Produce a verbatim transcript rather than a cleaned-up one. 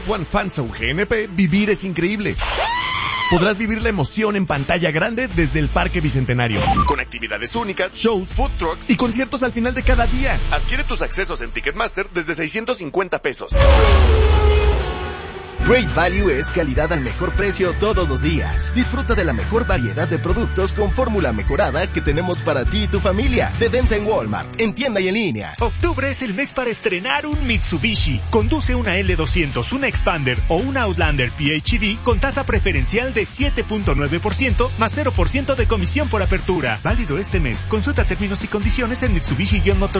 One Fanzone G N P, vivir es increíble. Podrás vivir la emoción en pantalla grande desde el Parque Bicentenario, con actividades únicas, shows, food trucks y conciertos al final de cada día. Adquiere tus accesos en Ticketmaster desde seiscientos cincuenta pesos. Great Value es calidad al mejor precio todos los días. Disfruta de la mejor variedad de productos con fórmula mejorada que tenemos para ti y tu familia. De venta en Walmart, en tienda y en línea. Octubre es el mes para estrenar un Mitsubishi. Conduce una L doscientos, una Expander o una Outlander P H D con tasa preferencial de siete punto nueve por ciento más cero por ciento de comisión por apertura. Válido este mes. Consulta términos y condiciones en Mitsubishi-motor